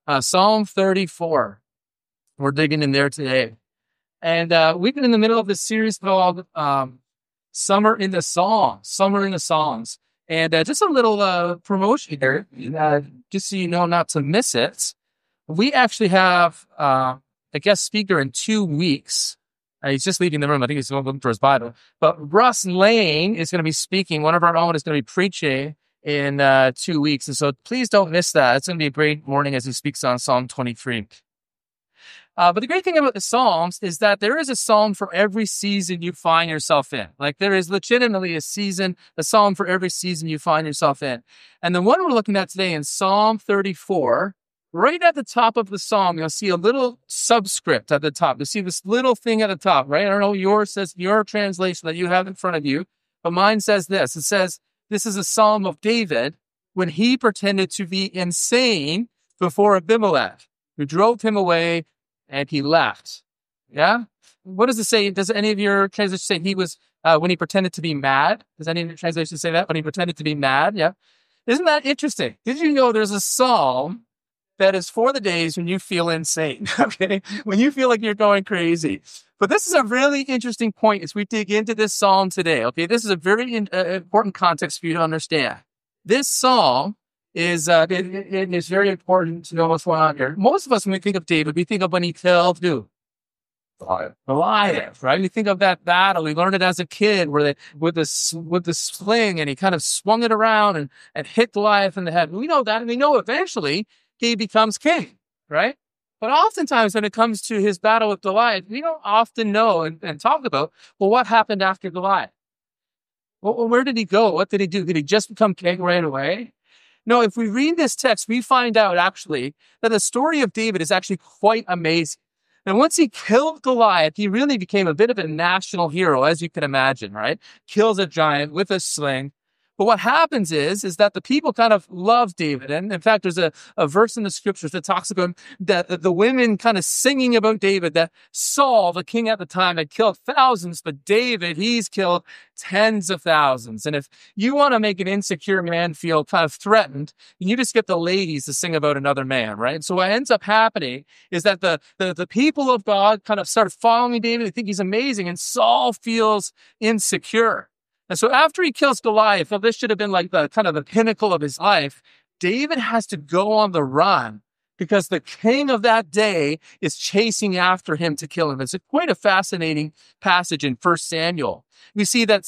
Psalm 34. We're digging in there today. And we've been in the middle of this series called Summer in the Psalms. Summer in the Psalms. And just a little promotion here, just so you know not to miss it. We actually have a guest speaker in 2 weeks. He's just leaving the room. I think he's going looking for his Bible. But Russ Lane is going to be speaking. One of our own is going to be preaching in 2 weeks. And so please don't miss that. It's going to be a great morning as he speaks on Psalm 23. But the great thing about the Psalms is that there is a psalm for every season you find yourself in. Like there is legitimately a psalm for every season you find yourself in. And the one we're looking at today in Psalm 34, right at the top of the psalm, you'll see a little subscript at the top. You'll see this little thing at the top, right? I don't know yours says your translation that you have in front of you, but mine says this. It says, this is a psalm of David when he pretended to be insane before Abimelech, who drove him away and he left. Yeah? What does it say? Does any of your translations say he was, when he pretended to be mad? Does any of your translations say that? When he pretended to be mad? Yeah. Isn't that interesting? Did you know there's a psalm that is for the days when you feel insane? Okay. When you feel like you're going crazy. But this is a really interesting point as we dig into this psalm today. Okay. This is a very important context for you to understand. This psalm is it is very important to know what's going on here. Most of us, when we think of David, we think of when he killed who? Goliath, right? We think of that battle. We learned it as a kid where they with the sling and he kind of swung it around and hit Goliath in the head. We know that, and we know eventually he becomes king, right? But oftentimes when it comes to his battle with Goliath, we don't often know and talk about, well, what happened after Goliath? Well, where did he go? What did he do? Did he just become king right away? No, if we read this text, we find out actually that the story of David is actually quite amazing. And once he killed Goliath, he really became a bit of a national hero, as you can imagine, right? Kills a giant with a sling. But what happens is that the people kind of love David. And in fact, there's a verse in the scriptures that talks about that the women kind of singing about David, that Saul, the king at the time, had killed thousands, but David, he's killed tens of thousands. And if you want to make an insecure man feel kind of threatened, you just get the ladies to sing about another man, right? And so what ends up happening is that the people of God kind of start following David. They think he's amazing. And Saul feels insecure. And so after he kills Goliath, well, this should have been like the kind of the pinnacle of his life. David has to go on the run because the king of that day is chasing after him to kill him. It's quite a fascinating passage in 1 Samuel. We see that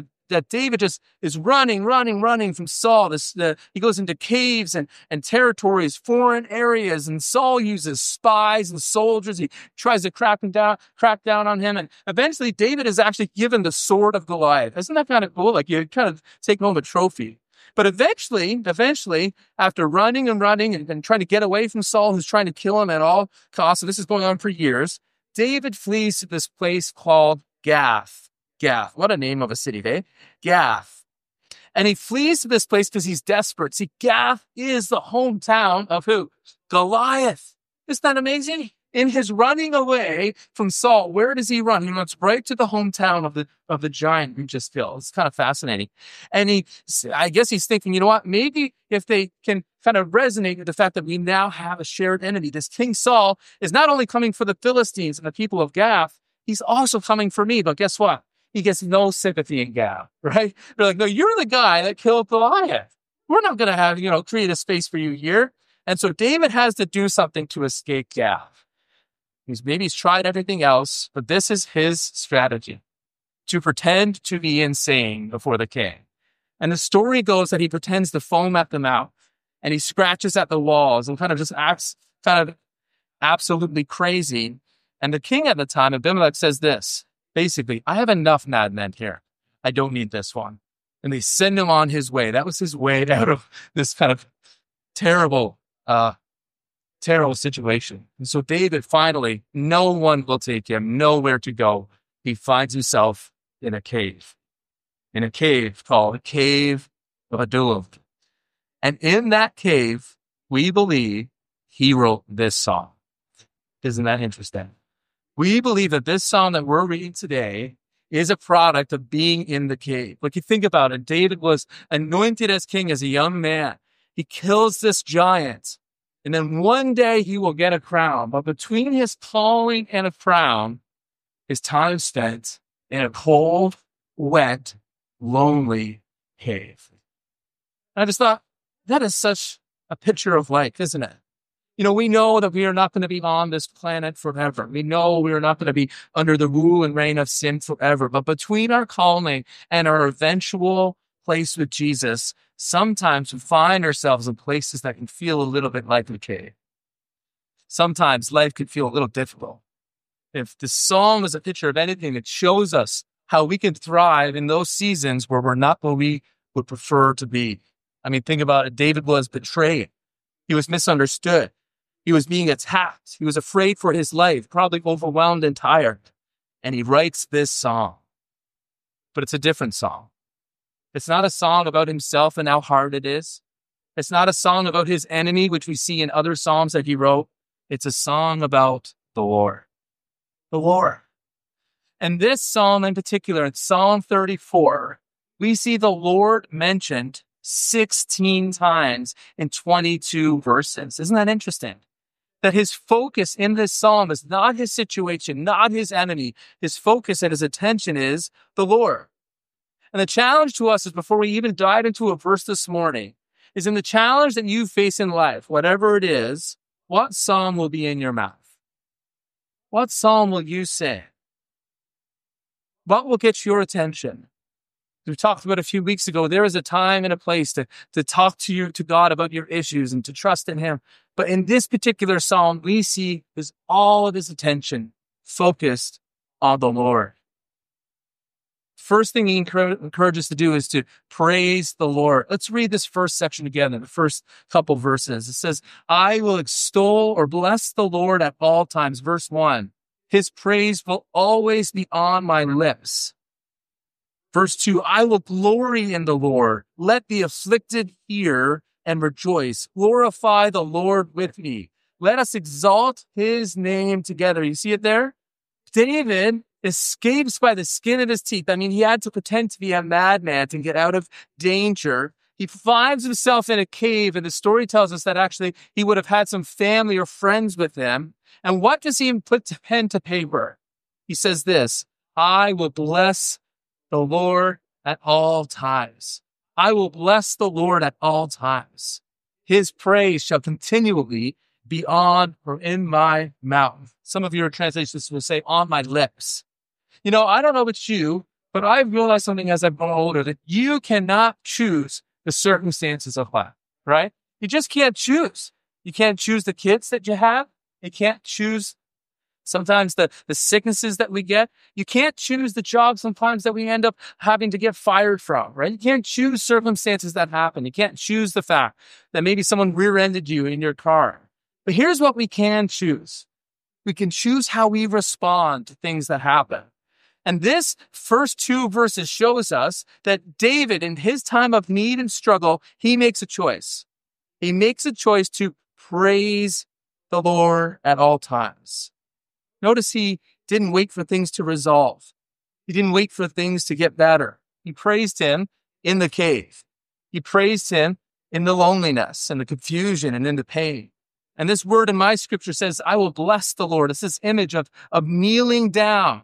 David just is running from Saul. He goes into caves and territories, foreign areas, and Saul uses spies and soldiers. He tries to crack down on him, and eventually David is actually given the sword of Goliath. Isn't that kind of cool? Like you kind of take home a trophy. But eventually, after running and trying to get away from Saul, who's trying to kill him at all costs, and this is going on for years, David flees to this place called Gath. What a name of a city, eh? Gath. And he flees to this place because he's desperate. See, Gath is the hometown of who? Goliath. Isn't that amazing? In his running away from Saul, where does he run? He runs right to the hometown of the giant who just killed. It's kind of fascinating. And I guess he's thinking, you know what? Maybe if they can kind of resonate with the fact that we now have a shared enemy. This King Saul is not only coming for the Philistines and the people of Gath, he's also coming for me. But guess what? He gets no sympathy in Gath, right? They're like, no, you're the guy that killed Goliath. We're not going to have, create a space for you here. And so David has to do something to escape Gath. Maybe he's tried everything else, but this is his strategy, to pretend to be insane before the king. And the story goes that he pretends to foam at the mouth and he scratches at the walls and kind of just acts kind of absolutely crazy. And the king at the time, Abimelech, says this. Basically, I have enough madmen here. I don't need this one. And they send him on his way. That was his way out of this kind of terrible situation. And so David, finally, no one will take him, nowhere to go. He finds himself in a cave called the Cave of Adullam. And in that cave, we believe he wrote this song. Isn't that interesting? We believe that this psalm that we're reading today is a product of being in the cave. Like you think about it, David was anointed as king as a young man. He kills this giant. And then one day he will get a crown. But between his calling and a crown is time spent in a cold, wet, lonely cave. And I just thought, that is such a picture of life, isn't it? We know that we are not going to be on this planet forever. We know we are not going to be under the rule and reign of sin forever. But between our calling and our eventual place with Jesus, sometimes we find ourselves in places that can feel a little bit like a cave. Sometimes life can feel a little difficult. If the song is a picture of anything, it shows us how we can thrive in those seasons where we're not what we would prefer to be. I mean, think about it. David was betrayed. He was misunderstood. He was being attacked. He was afraid for his life, probably overwhelmed and tired. And he writes this song. But it's a different song. It's not a song about himself and how hard it is. It's not a song about his enemy, which we see in other psalms that he wrote. It's a song about the Lord. The Lord. And this psalm in particular, in Psalm 34, we see the Lord mentioned 16 times in 22 verses. Isn't that interesting? That his focus in this psalm is not his situation, not his enemy. His focus and his attention is the Lord. And the challenge to us is, before we even dive into a verse this morning, is in the challenge that you face in life, whatever it is, what psalm will be in your mouth? What psalm will you say? What will get your attention? We talked about a few weeks ago, there is a time and a place to talk to God about your issues and to trust in him. But in this particular psalm, we see is all of his attention focused on the Lord. First thing he encourages us to do is to praise the Lord. Let's read this first section together, the first couple verses. It says, I will extol or bless the Lord at all times. Verse 1, his praise will always be on my lips. Verse 2, I will glory in the Lord. Let the afflicted hear and rejoice. Glorify the Lord with me. Let us exalt his name together. You see it there? David escapes by the skin of his teeth. I mean, he had to pretend to be a madman to get out of danger. He finds himself in a cave, and the story tells us that actually he would have had some family or friends with him. And what does he put to pen to paper? He says this, I will bless the Lord at all times. I will bless the Lord at all times. His praise shall continually be on or in my mouth. Some of your translations will say on my lips. I don't know about you, but I've realized something as I've grown older, that you cannot choose the circumstances of life, right? You just can't choose. You can't choose the kids that you have. You can't choose sometimes the sicknesses that we get. You can't choose the job sometimes that we end up having to get fired from, right? You can't choose circumstances that happen. You can't choose the fact that maybe someone rear-ended you in your car. But here's what we can choose. We can choose how we respond to things that happen. And this first two verses shows us that David, in his time of need and struggle, he makes a choice. He makes a choice to praise the Lord at all times. Notice he didn't wait for things to resolve. He didn't wait for things to get better. He praised him in the cave. He praised him in the loneliness and the confusion and in the pain. And this word in my scripture says, I will bless the Lord. It's this image of kneeling down,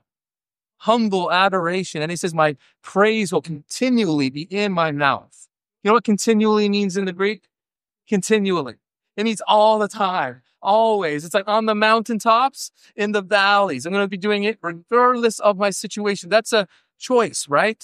humble adoration. And he says, my praise will continually be in my mouth. You know what continually means in the Greek? Continually. It means all the time, always. It's like on the mountaintops, in the valleys. I'm going to be doing it regardless of my situation. That's a choice, right?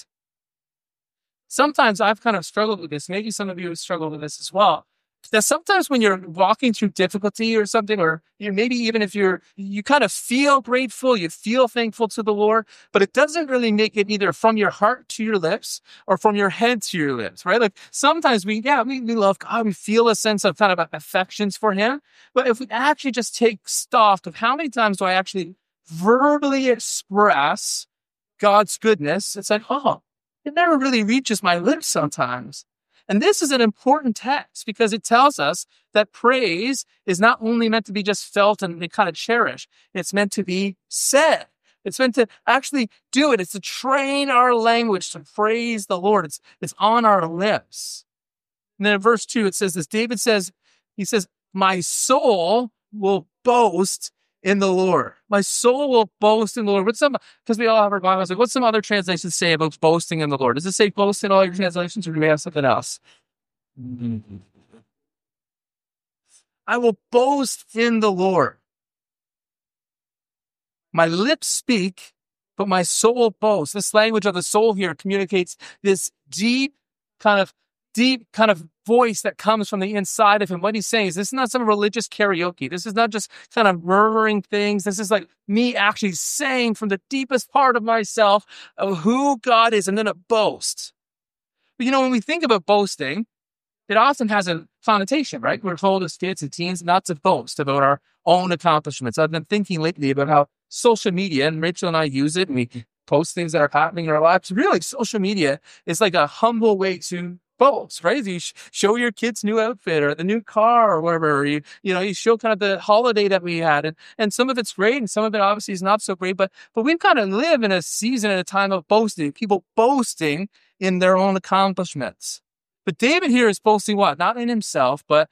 Sometimes I've kind of struggled with this. Maybe some of you have struggled with this as well. That sometimes when you're walking through difficulty or something, or maybe even if you kind of feel grateful, you feel thankful to the Lord, but it doesn't really make it either from your heart to your lips or from your head to your lips, right? Like sometimes we love God, we feel a sense of kind of affections for him. But if we actually just take stock of how many times do I actually verbally express God's goodness, it's like, it never really reaches my lips sometimes. And this is an important text because it tells us that praise is not only meant to be just felt and kind of cherished. It's meant to be said. It's meant to actually do it. It's to train our language to praise the Lord. It's on our lips. And then in verse 2, it says this. David says, my soul will boast in the Lord. My soul will boast in the Lord. Because we all have our Bibles. Like, what's some other translations say about boasting in the Lord? Does it say boast in all your translations, or do we have something else? I will boast in the Lord. My lips speak, but my soul boasts. This language of the soul here communicates this deep kind of voice that comes from the inside of him. What he's saying is, this is not some religious karaoke. This is not just kind of murmuring things. This is like me actually saying from the deepest part of myself of who God is, and then it boasts. But when we think about boasting, it often has a connotation, right? We're told as kids and teens not to boast about our own accomplishments. I've been thinking lately about how social media, and Rachel and I use it, and we post things that are happening in our lives. Really, social media is like a humble way to boast, right? You show your kid's new outfit or the new car or whatever. Or you show kind of the holiday that we had, and some of it's great, and some of it obviously is not so great. But we've kind of live in a season and a time of boasting. People boasting in their own accomplishments. But David here is boasting what? Not in himself, but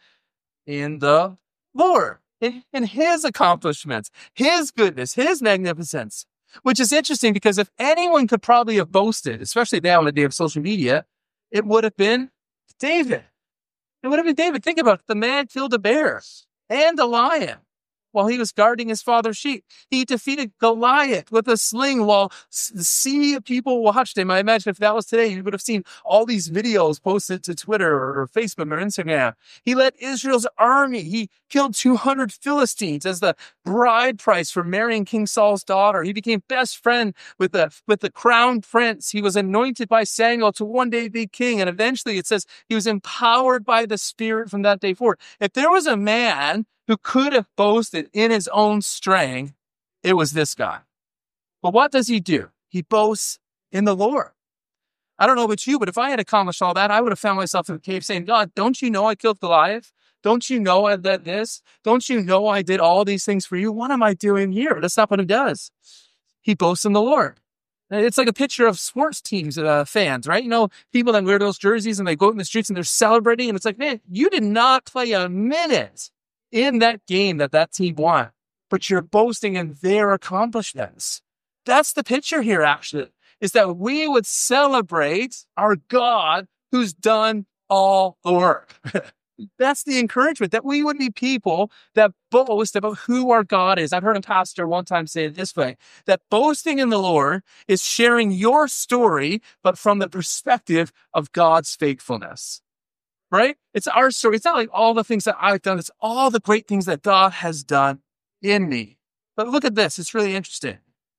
in the Lord, in his accomplishments, his goodness, his magnificence. Which is interesting, because if anyone could probably have boasted, especially now in the day of social media, it would have been David. It would have been David. Think about it. The man killed a bear and a lion while he was guarding his father's sheep. He defeated Goliath with a sling while the sea of people watched him. I imagine if that was today, you would have seen all these videos posted to Twitter or Facebook or Instagram. He led Israel's army. He killed 200 Philistines as the bride price for marrying King Saul's daughter. He became best friend with the crown prince. He was anointed by Samuel to one day be king. And eventually it says he was empowered by the Spirit from that day forward. If there was a man who could have boasted in his own strength, it was this guy. But what does he do? He boasts in the Lord. I don't know about you, but if I had accomplished all that, I would have found myself in the cave saying, God, don't you know I killed Goliath? Don't you know I led this? Don't you know I did all these things for you? What am I doing here? That's not what he does. He boasts in the Lord. It's like a picture of sports teams, fans, right? People that wear those jerseys and they go out in the streets and they're celebrating. And it's like, man, you did not play a minute in that game that team won, but you're boasting in their accomplishments. That's the picture here, actually, is that we would celebrate our God who's done all the work. That's the encouragement, that we would be people that boast about who our God is. I've heard a pastor one time say it this way, that boasting in the Lord is sharing your story, but from the perspective of God's faithfulness. Right? It's our story. It's not like all the things that I've done. It's all the great things that God has done in me. But look at this. It's really interesting.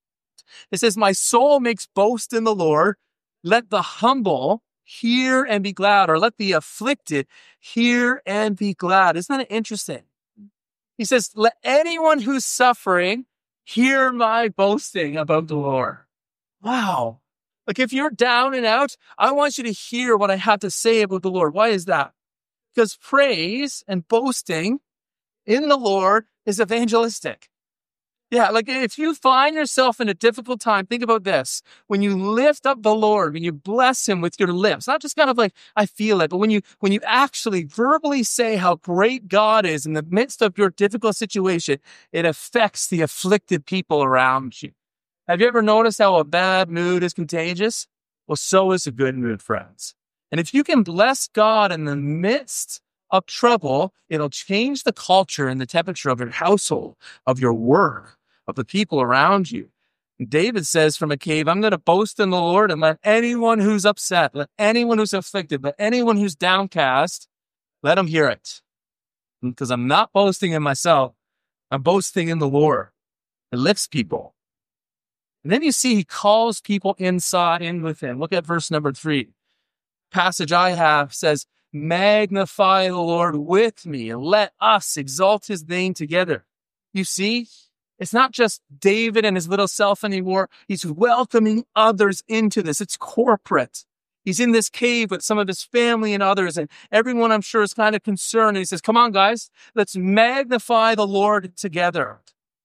It says, my soul makes boast in the Lord. Let the humble hear and be glad, or let the afflicted hear and be glad. Isn't that interesting? He says, let anyone who's suffering hear my boasting about the Lord. Wow. Like, if you're down and out, I want you to hear what I have to say about the Lord. Why is that? Because praise and boasting in the Lord is evangelistic. Yeah, like if you find yourself in a difficult time, think about this. When you lift up the Lord, when you bless him with your lips, not just kind of like, I feel it, but when you actually verbally say how great God is in the midst of your difficult situation, it affects the afflicted people around you. Have you ever noticed how a bad mood is contagious? Well, so is a good mood, friends. And if you can bless God in the midst of trouble, it'll change the culture and the temperature of your household, of your work, of the people around you. And David says from a cave, I'm going to boast in the Lord, and let anyone who's upset, let anyone who's afflicted, let anyone who's downcast, let them hear it. Because I'm not boasting in myself. I'm boasting in the Lord. It lifts people. And then you see he calls people inside in with him. Look at verse number 3. Passage I have says, magnify the Lord with me and let us exalt his name together. You see, it's not just David and his little self anymore. He's welcoming others into this. It's corporate. He's in this cave with some of his family and others, and everyone, I'm sure, is kind of concerned. And he says, come on, guys, let's magnify the Lord together.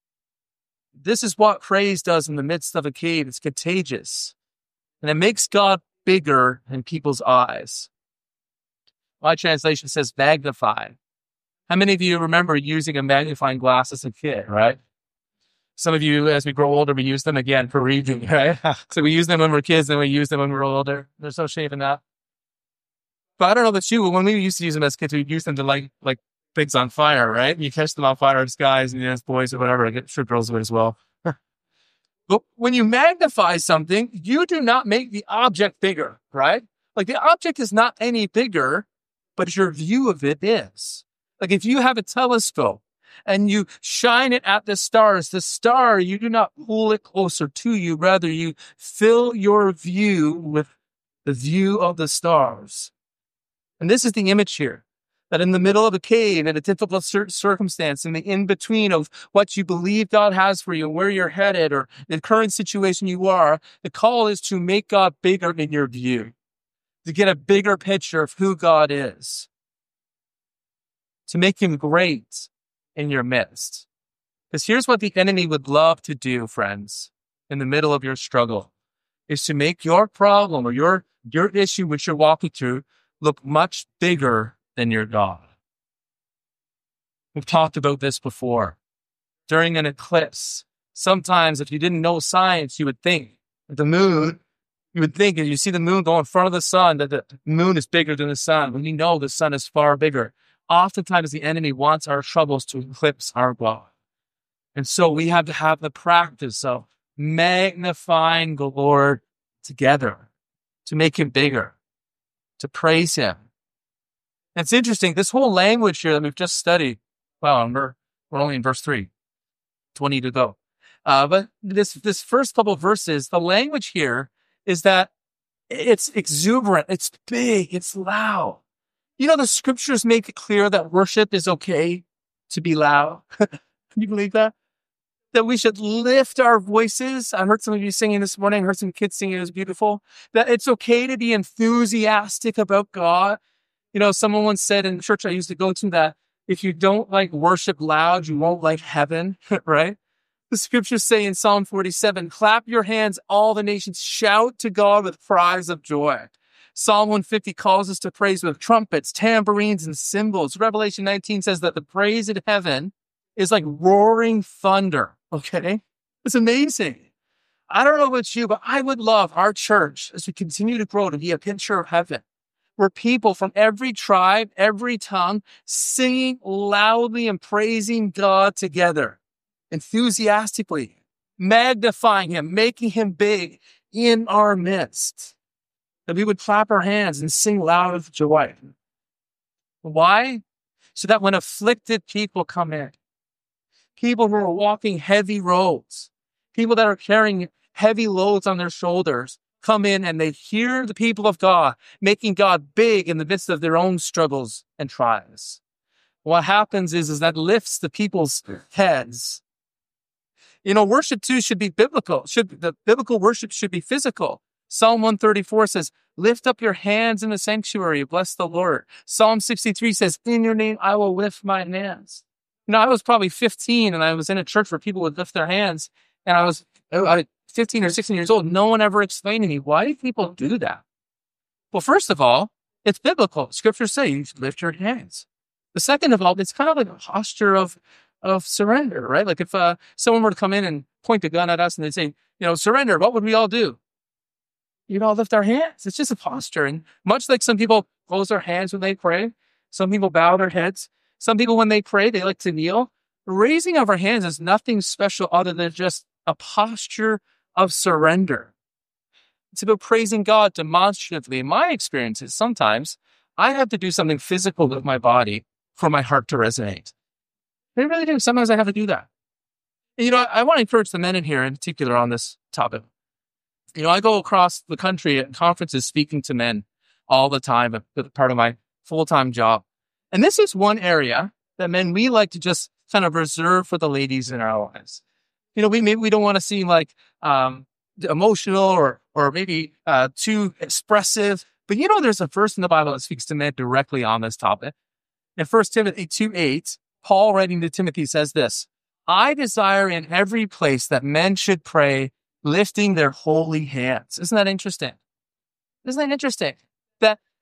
This is what praise does in the midst of a cave. It's contagious. And it makes God bigger in people's eyes. My translation says magnify. How many of you remember using a magnifying glass as a kid, right? Some of you, as we grow older, we use them again for reading, right? So we use them when we're kids, then we use them when we're older. There's no shame in that. But I don't know about you, but when we used to use them as kids, we'd use them to light like pigs on fire, right? You catch them on fire as guys and as boys or whatever. I get sure girls would as well. But when you magnify something, you do not make the object bigger, right? Like the object is not any bigger, but your view of it is. Like if you have a telescope and you shine it at the star, you do not pull it closer to you. Rather, you fill your view with the view of the stars. And this is the image here, that in the middle of a cave, in a difficult circumstance, in the in-between of what you believe God has for you, where you're headed, or the current situation you are, the call is to make God bigger in your view, to get a bigger picture of who God is, to make him great in your midst. Because here's what the enemy would love to do, friends, in the middle of your struggle, is to make your problem or your issue which you're walking through look much bigger than your God. We've talked about this before. During an eclipse, sometimes if you didn't know science, you would think the moon, and you see the moon go in front of the sun, that the moon is bigger than the sun, when you know the sun is far bigger. Oftentimes the enemy wants our troubles to eclipse our God. And so we have to have the practice of magnifying the Lord together to make him bigger, to praise him. And it's interesting, this whole language here that we've just studied, wow, we're only in verse 3, 20 to go. But this first couple of verses, the language here is that it's exuberant, it's big, it's loud. You know, the scriptures make it clear that worship is okay to be loud. Can you believe that? That we should lift our voices. I heard some of you singing this morning. I heard some kids singing. It was beautiful. That it's okay to be enthusiastic about God. You know, someone once said in church I used to go to that if you don't like worship loud, you won't like heaven, right? The scriptures say in Psalm 47, clap your hands, all the nations, shout to God with cries of joy. Psalm 150 calls us to praise with trumpets, tambourines, and cymbals. Revelation 19 says that the praise in heaven is like roaring thunder. Okay? It's amazing. I don't know about you, but I would love our church as we continue to grow to be a picture of heaven, where people from every tribe, every tongue, singing loudly and praising God together, enthusiastically, magnifying him, making him big in our midst. That we would clap our hands and sing loud with joy. Why? So that when afflicted people come in, people who are walking heavy roads, people that are carrying heavy loads on their shoulders, come in and they hear the people of God, making God big in the midst of their own struggles and trials. What happens is that lifts the people's heads. You know, worship too should be biblical. The biblical worship should be physical. Psalm 134 says, lift up your hands in the sanctuary, bless the Lord. Psalm 63 says, in your name I will lift my hands. You know, I was probably 15 and I was in a church where people would lift their hands, and I was 15 or 16 years old. No one ever explained to me, why do people do that? Well, first of all, it's biblical. Scriptures say you should lift your hands. The second of all, it's kind of like a posture of surrender, right? Like if someone were to come in and point a gun at us and they'd say, you know, surrender, what would we all do? You'd all lift our hands. It's just a posture. And much like some people close their hands when they pray, some people bow their heads. Some people, when they pray, they like to kneel. Raising of our hands is nothing special other than just a posture of surrender. It's about praising God demonstratively. In my experiences, sometimes I have to do something physical with my body for my heart to resonate. They really do. Sometimes I have to do that. And, you know, I want to encourage the men in here in particular on this topic. You know, I go across the country at conferences speaking to men all the time, part of my full-time job. And this is one area that men, we like to just kind of reserve for the ladies in our lives. You know, we don't want to seem like emotional or maybe too expressive. But you know, there's a verse in the Bible that speaks to men directly on this topic. In 1 Timothy 2:8, Paul writing to Timothy says this, I desire in every place that men should pray, lifting their holy hands. Isn't that interesting? Isn't that interesting? That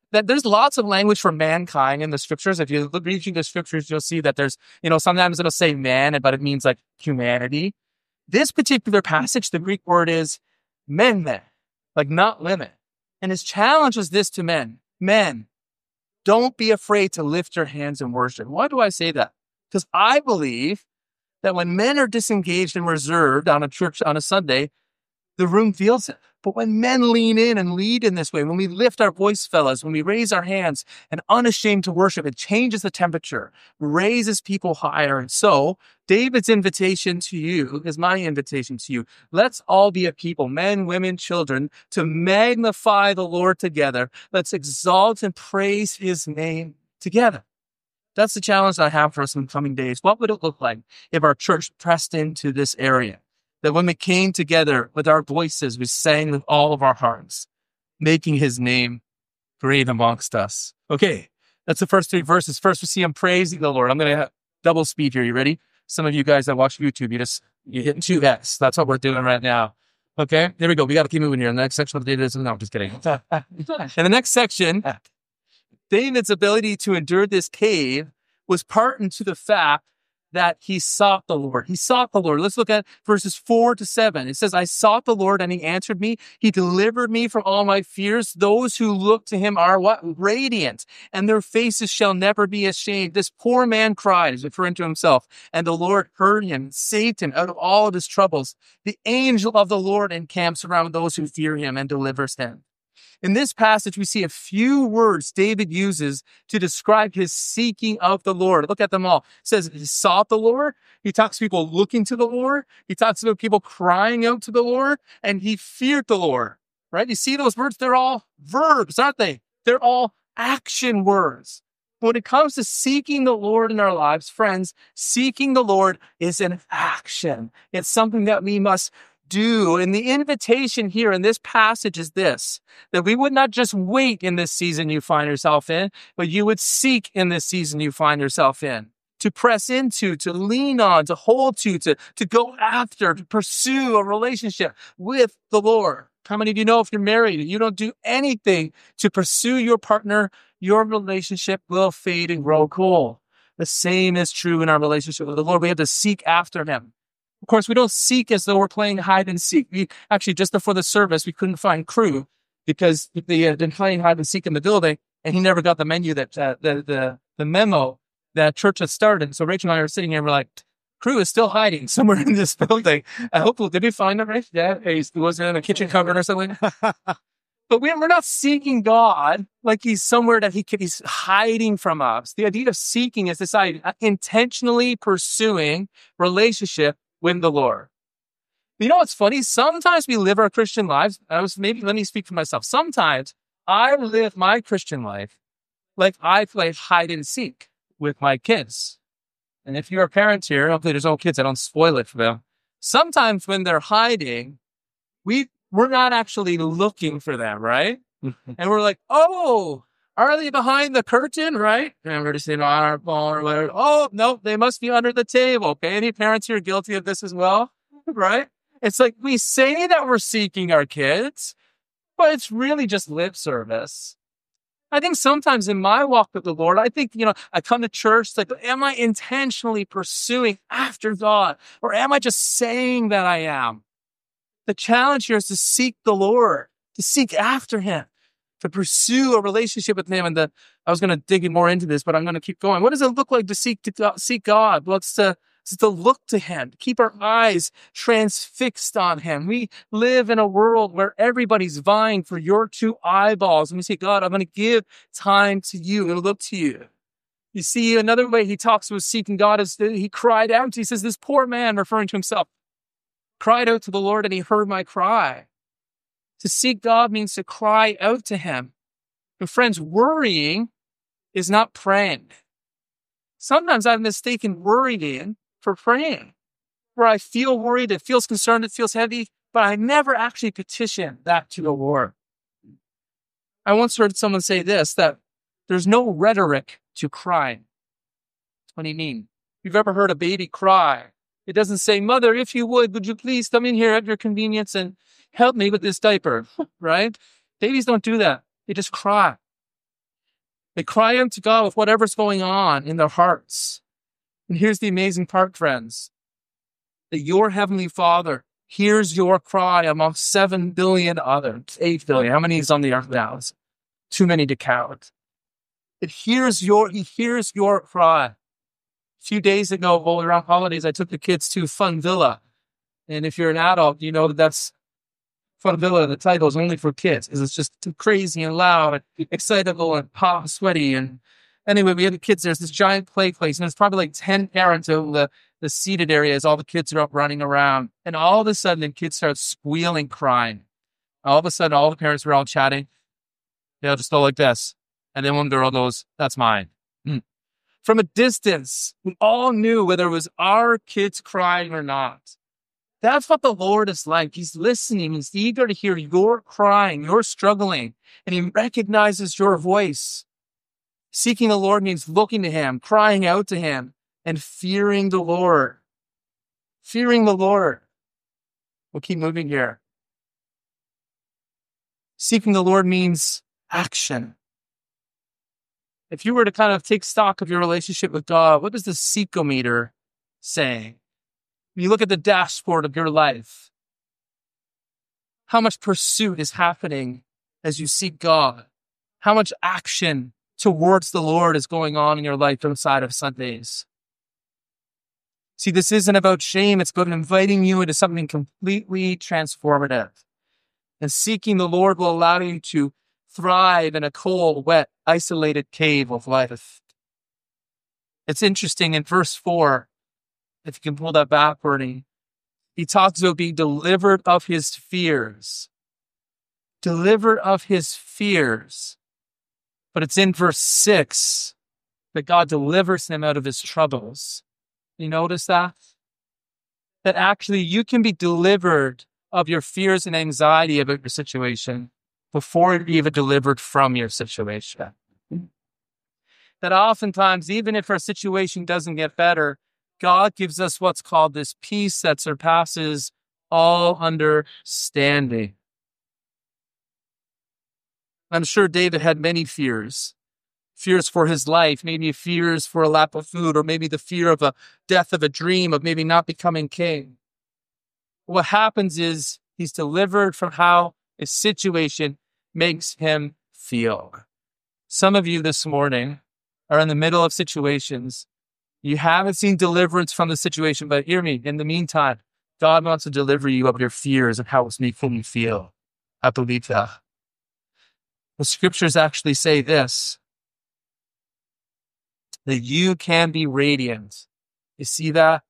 that there's lots of language for mankind in the scriptures. If you read through the scriptures, you'll see that there's, sometimes it'll say man, but it means like humanity. This particular passage, the Greek word is men, like not women. And his challenge was this to men. Men, don't be afraid to lift your hands in worship. Why do I say that? Because I believe that when men are disengaged and reserved on a church on a Sunday, the room feels it. But when men lean in and lead in this way, when we lift our voice, fellas, when we raise our hands and unashamed to worship, it changes the temperature, raises people higher. And so David's invitation to you is my invitation to you. Let's all be a people, men, women, children, to magnify the Lord together. Let's exalt and praise his name together. That's the challenge I have for us in the coming days. What would it look like if our church pressed into this area? That when we came together with our voices, we sang with all of our hearts, making his name great amongst us. Okay, that's the first 3 verses. First, we see him praising the Lord. I'm going to have double speed here. You ready? Some of you guys that watch YouTube, you hit 2x. That's what we're doing right now. Okay, there we go. We got to keep moving here. The next section of the data is, no, I'm just kidding. In the next section, David's ability to endure this cave was part into the fact that he sought the Lord. He sought the Lord. Let's look at verses 4-7. It says, I sought the Lord and he answered me. He delivered me from all my fears. Those who look to him are what? Radiant, and their faces shall never be ashamed. This poor man cried, he's referring to himself, and the Lord heard him, saved him out of all of his troubles. The angel of the Lord encamps around those who fear him and delivers them. In this passage, we see a few words David uses to describe his seeking of the Lord. Look at them all. It says he sought the Lord. He talks to people looking to the Lord. He talks about people crying out to the Lord. And he feared the Lord, right? You see those words? They're all verbs, aren't they? They're all action words. When it comes to seeking the Lord in our lives, friends, seeking the Lord is an action. It's something that we must do. And the invitation here in this passage is this, that we would not just wait in this season you find yourself in, but you would seek in this season you find yourself in, to press into, to lean on, to hold to go after, to pursue a relationship with the Lord. How many of you know if you're married and you don't do anything to pursue your partner, your relationship will fade and grow cold. The same is true in our relationship with the Lord. We have to seek after him. Of course, we don't seek as though we're playing hide and seek. We actually, just before the service, we couldn't find crew because they had been playing hide and seek in the building, and he never got the menu that the memo that church had started. So Rachel and I were sitting here, and we're like, crew is still hiding somewhere in this building. Hopefully, did we find him, right? Yeah, he was in a kitchen cupboard or something. But we're not seeking God like he's somewhere that he's hiding from us. The idea of seeking is this idea, intentionally pursuing relationship with the Lord. You know what's funny? Sometimes we live our Christian lives. Let me speak for myself. Sometimes I live my Christian life like I play hide and seek with my kids. And if you're a parent here, hopefully there's no kids, I don't spoil it for them. Sometimes when they're hiding, we're not actually looking for them, right? And we're like, oh, are they behind the curtain, right? And we're just saying, on our phone or whatever. Oh, no, they must be under the table. Okay, any parents here guilty of this as well, right? It's like we say that we're seeking our kids, but it's really just lip service. I think sometimes in my walk with the Lord, I think, I come to church, like, am I intentionally pursuing after God? Or am I just saying that I am? The challenge here is to seek the Lord, to seek after him, to pursue a relationship with him. And I was going to dig more into this, but I'm going to keep going. What does it look like to seek God? Well, it's to look to him, to keep our eyes transfixed on him. We live in a world where everybody's vying for your 2 eyeballs. And we say, God, I'm going to give time to you and look to you. You see, another way he talks about seeking God is that he cried out. He says, this poor man, referring to himself, cried out to the Lord and he heard my cry. To seek God means to cry out to him. And friends, worrying is not praying. Sometimes I've mistaken worrying for praying, where I feel worried, it feels concerned, it feels heavy, but I never actually petition that to the Lord. I once heard someone say this, that there's no rhetoric to crying. What do you mean? If you've ever heard a baby cry, it doesn't say, mother, if you would you please come in here at your convenience and help me with this diaper, right? Babies don't do that. They just cry. They cry out to God with whatever's going on in their hearts. And here's the amazing part, friends, that your heavenly Father hears your cry amongst 7 billion others, 8 billion. How many is on the earth now? It's too many to count. He hears your cry. A few days ago, around holidays, I took the kids to Fun Villa. And if you're an adult, you know that's Fun Villa. The title is only for kids because it's just too crazy and loud and excitable and hot and sweaty. And anyway, we had the kids. There's this giant play place, and there's probably like 10 parents in the seated areas. All the kids are up running around. And all of a sudden, the kids start squealing, crying. All of a sudden, all the parents were all chatting. They'll just go like this. And then one girl goes, "That's mine." From a distance, we all knew whether it was our kids crying or not. That's what the Lord is like. He's listening. He's eager to hear your crying, your struggling, and he recognizes your voice. Seeking the Lord means looking to him, crying out to him, and fearing the Lord. Fearing the Lord. We'll keep moving here. Seeking the Lord means action. If you were to kind of take stock of your relationship with God, what does the seekometer say? When you look at the dashboard of your life, how much pursuit is happening as you seek God? How much action towards the Lord is going on in your life outside of Sundays? See, this isn't about shame. It's about inviting you into something completely transformative. And seeking the Lord will allow you to thrive in a cold, wet, isolated cave of life. It's interesting in verse 4, if you can pull that back, Bernie, he talks about being delivered of his fears. Delivered of his fears. But it's in verse 6 that God delivers him out of his troubles. You notice that? That actually you can be delivered of your fears and anxiety about your situation before you're even delivered from your situation. That oftentimes, even if our situation doesn't get better, God gives us what's called this peace that surpasses all understanding. I'm sure David had many fears. Fears for his life, maybe fears for a lack of food, or maybe the fear of a death of a dream, of maybe not becoming king. What happens is he's delivered from how his situation makes him feel. Some of you this morning are in the middle of situations. You haven't seen deliverance from the situation, but hear me, in the meantime, God wants to deliver you of your fears and how it's making you feel. I believe that. The scriptures actually say this, that you can be radiant. You see that?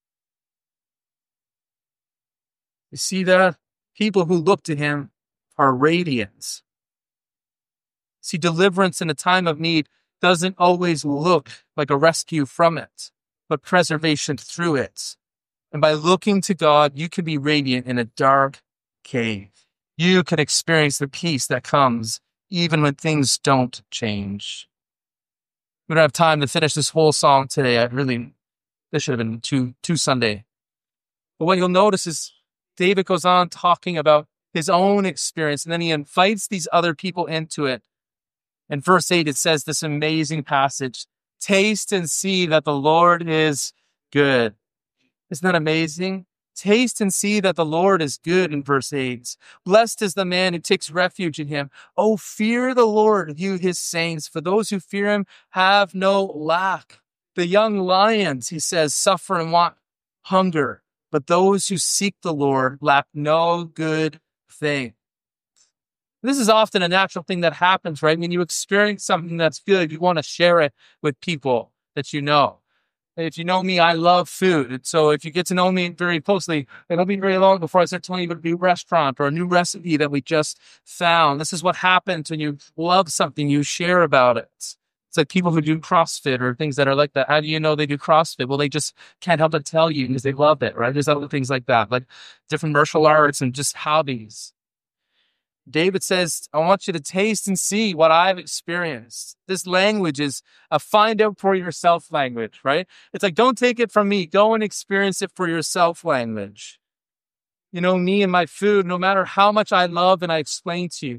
You see that? People who look to him are radiant. See, deliverance in a time of need doesn't always look like a rescue from it, but preservation through it. And by looking to God, you can be radiant in a dark cave. You can experience the peace that comes even when things don't change. We don't have time to finish this whole song today. This should have been two Sunday. But what you'll notice is David goes on talking about his own experience, and then he invites these other people into it. In verse 8, it says this amazing passage, "Taste and see that the Lord is good." Isn't that amazing? Taste and see that the Lord is good in verse 8. Blessed is the man who takes refuge in him. Oh, fear the Lord, you his saints, for those who fear him have no lack. The young lions, he says, suffer and want hunger, but those who seek the Lord lack no good thing. This is often a natural thing that happens, right? When you experience something that's good, you want to share it with people that you know. If you know me, I love food. And so if you get to know me very closely, it'll be very long before I start telling you about a new restaurant or a new recipe that we just found. This is what happens when you love something, you share about it. It's like people who do CrossFit or things that are like that. How do you know they do CrossFit? Well, they just can't help but tell you because they love it, right? There's other things like that, like different martial arts and just hobbies. David says, I want you to taste and see what I've experienced. This language is a find out for yourself language, right? It's like, don't take it from me. Go and experience it for yourself language. You know, me and my food, no matter how much I love and I explain to you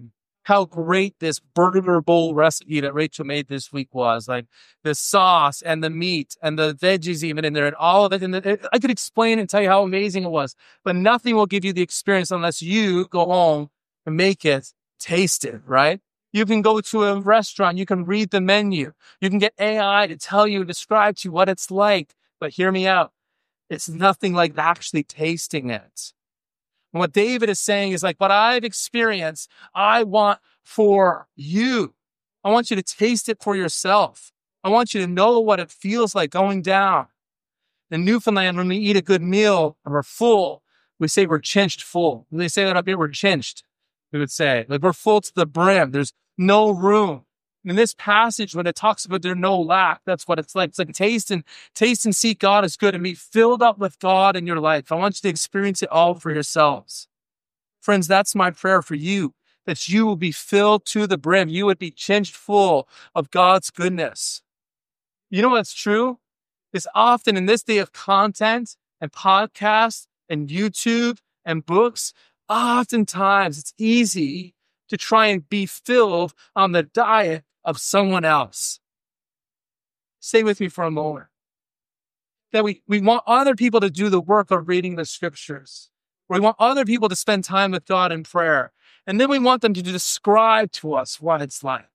how great this burger bowl recipe that Rachel made this week was. Like the sauce and the meat and the veggies even in there and all of it. And I could explain and tell you how amazing it was, but nothing will give you the experience unless you go home and make it, taste it, right? You can go to a restaurant. You can read the menu. You can get AI to tell you, describe to you what it's like. But hear me out. It's nothing like actually tasting it. And what David is saying is like, what I've experienced, I want for you. I want you to taste it for yourself. I want you to know what it feels like going down. In Newfoundland, when we eat a good meal and we're full, we say we're chinched full. When they say that up here, we're chinched. We would say, like, we're full to the brim. There's no room. In this passage, when it talks about there's no lack, that's what it's like. It's like taste and see God is good and be filled up with God in your life. I want you to experience it all for yourselves. Friends, that's my prayer for you, that you will be filled to the brim. You would be chinched full of God's goodness. You know what's true? Is often in this day of content and podcasts and YouTube and books, oftentimes it's easy to try and be filled on the diet of someone else. Stay with me for a moment. That we want other people to do the work of reading the scriptures. We want other people to spend time with God in prayer. And then we want them to describe to us what it's like.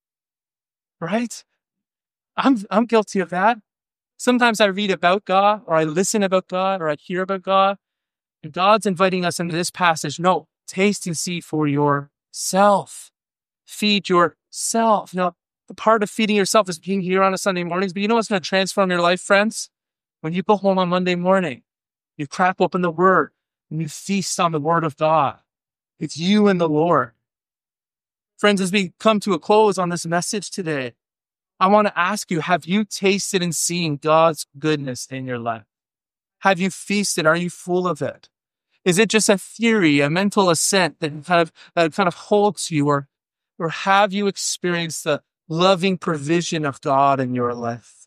Right? I'm guilty of that. Sometimes I read about God, or I listen about God, or I hear about God. And God's inviting us into this passage. No, taste and see for yourself. Feed yourself. Now, the part of feeding yourself is being here on a Sunday mornings, but you know what's going to transform your life, friends? When you go home on Monday morning, you crack open the Word and you feast on the Word of God. It's you and the Lord. Friends, as we come to a close on this message today, I want to ask you, have you tasted and seen God's goodness in your life? Have you feasted? Are you full of it? Is it just a theory, a mental assent that kind of holds you, or have you experienced the loving provision of God in your life?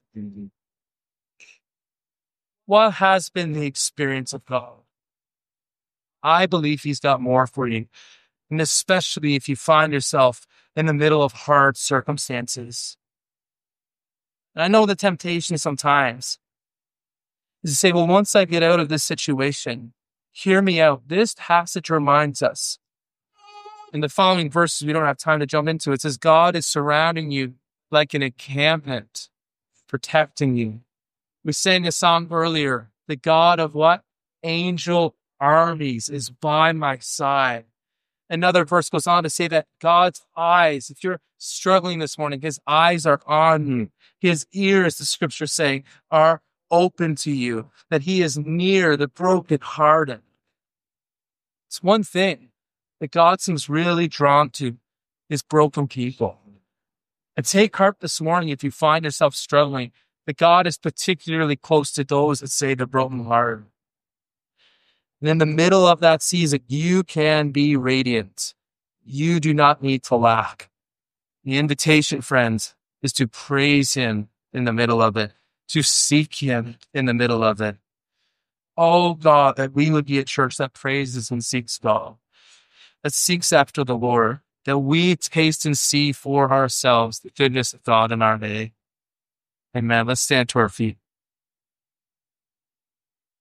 What has been the experience of God? I believe He's got more for you, and especially if you find yourself in the middle of hard circumstances. And I know the temptation sometimes is to say, well, once I get out of this situation, hear me out. This passage reminds us. In the following verses, we don't have time to jump into it. It says, God is surrounding you like an encampment, protecting you. We sang a song earlier, the God of what? Angel armies is by my side. Another verse goes on to say that God's eyes, if you're struggling this morning, His eyes are on you. His ears, the scripture saying, are open to you, that He is near the brokenhearted. It's one thing that God seems really drawn to is broken people. And take heart this morning if you find yourself struggling, that God is particularly close to those that say the brokenhearted. And in the middle of that season, you can be radiant. You do not need to lack. The invitation, friends, is to praise Him in the middle of it, to seek Him in the middle of it. Oh God, that we would be a church that praises and seeks God, that seeks after the Lord, that we taste and see for ourselves the goodness of God in our day. Amen. Let's stand to our feet.